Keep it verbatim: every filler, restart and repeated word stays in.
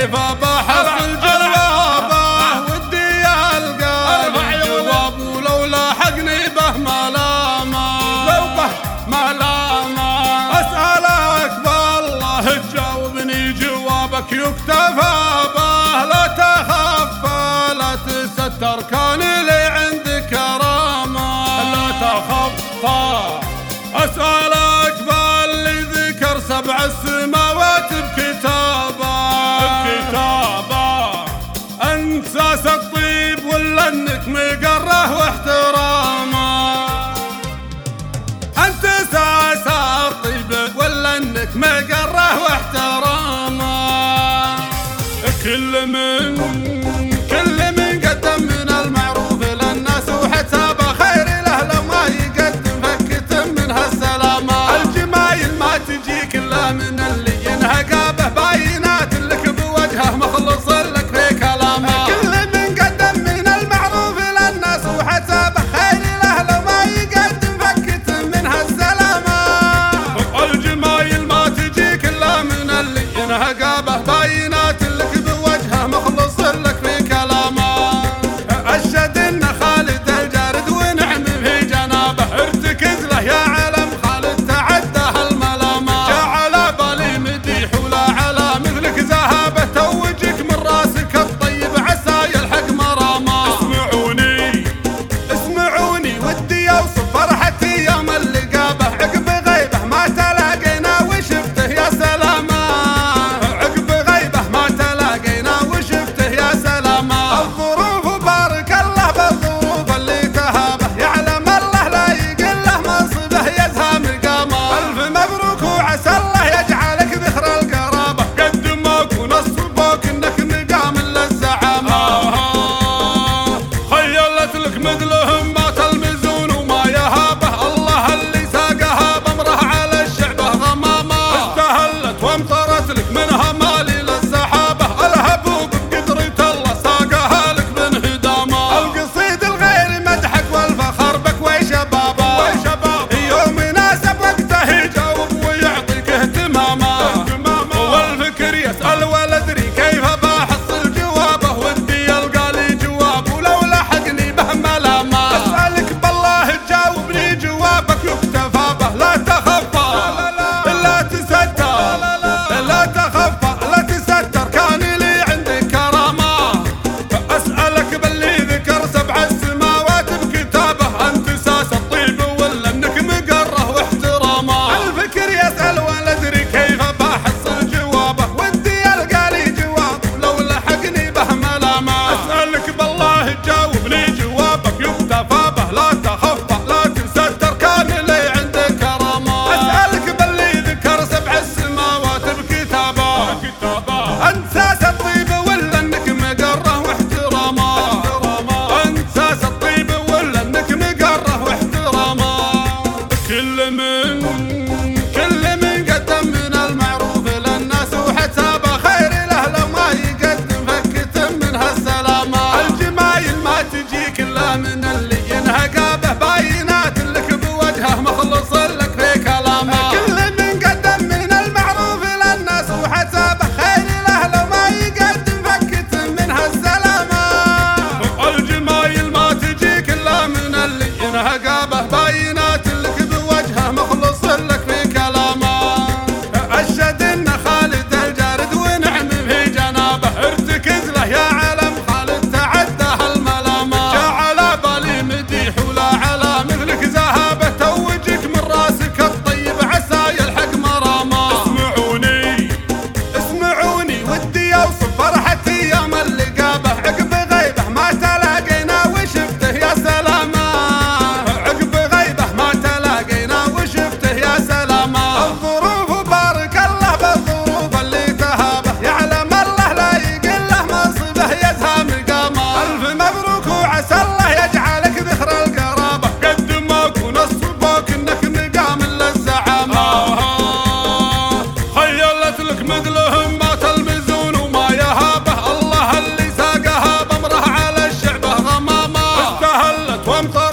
كيف بحصل جوابه ودي القى جواب ولو لاحقني به ملامه لو به ملامه اسالك بالله تجاوبني جوابك يكتفى به لا تخف لا تستر كان لي عندك كرامه لا تخف اسالك باللي ذكر سبع السماوات بكتابه بكتابه انت ساس الطيب ولا انك مقره واحترامه انت ساس الطيب ولا انك مقره واحترامه كل من كل من قدم من المعروف للناس وحسابه خير له لو ما يقدم فكت من هالسلامه الجمايل ما تجيك الا من اللي ينهقابه باينات لك بوجهه مخلص لك في كلامه كل من قدم من المعروف للناس وحسابه خير له لو ما يقدم فكت من هالسلامه الجمايل ما تجيك الا من اللي ينهقابه باينات لك بوجهه مخلص لك في كلامه اشهد ان خالد الجارد ونعم في جنابه ارتكز له يا علم خالد تعدى هالملامه جعل بالي مديح ولا على مثلك ذهبه توجك من راسك الطيب عسى يلحق مرامه اسمعوني اسمعوني ودي اوصف فرحتي يوم اللقابه عقب غيبه ما تلاقينا وشفته يا سلامه عقب غيبه ما تلاقينا وشفته يا سلامه الظروف بارك الله بالظروف اللي تهابه يعلم الله لا يقله منصبه يزهى مقامه الف مبروك وعسى الله يجعلك ذخر القرابه قدموك ونصبوك انك مقام للزعامه خيلت لك مثلهم ما تلمزون وما يهابه الله اللي ساقها بامره على الشعبه غمامه استهلت وامطرت لك منها مالي للسحابه الهبوب بقدرة الله ساقها لك من هدامه القصيد الغير مدحك والفخر بك وشبابه وشبابه يوم يناسب وقته يجاوب ويعطيك اهتمامه والفكر يسأل ولا ادري كيف بحصل جوابه ودي يلقى لي جواب ولو لحقني به ملامه اسألك بالله تجاوبني جوابك يكتفى به لا تخفى لا تستر لا تخفى لا تستر كان لي عندك كرامه اسألك باللي ذكر سبع السماوات بكتابه انت ساس الطيب ولا انك مقره واحترامه الفكر يسأل ولا ادري كيف بحصل جوابه ودي يلقى لي جواب لو لحقني به ملامه اسألك بالله تجاوبني جوابك يكتفى به لا تخفى لا تستر كان لي عندك كرامه اسألك باللي ذكر سبع السماوات بكتابه انت ساس الطيب ولا انك مقره واحترامه انت ساس الطيب ولا انك مقره واحترامه كل من كل من قدم من المعروف للناس وحسابه خير له لو ما يقدم فكت من هالسلامه الجمايل ما تجيك الا من اللي ينهقابه باينات لك بوجهه مخلص لك في كلامه كل من قدم من المعروف للناس وحسابه خير له لو ما يقدم فكت من هالسلامه الجمايل ما تجيك الا من اللي ينهقابه باينات لك بوجهه مخلص لك في كلامه اشهد ان خالد الجارد ونعم في جنابه ارتكز له يا علم خالد تعدى هالملامه جعل بالي مديح ولا على مثلك ذهبه توجك من راسك الطيب عسى يلحق مرامه اسمعوني اسمعوني ودي اوصف فرحتي يوم اللقابه عقب غيبه ما تلاقينا وشفته يا سلامه عقب غيبه ما تلاقينا وشفته يا سلامه الظروف بارك الله بالظروف اللي تهابه يعلم الله لا يقله منصبه يزهى مقامه الف مبروك وعسى الله يجعلك ذخر القرابه قدموك ونصبوك انك مقام للزعامه خيلت لك مثلهم ما تلمزون وما يهابه الله اللي ساقها بامره على الشعبه غمامه استهلت وامطرت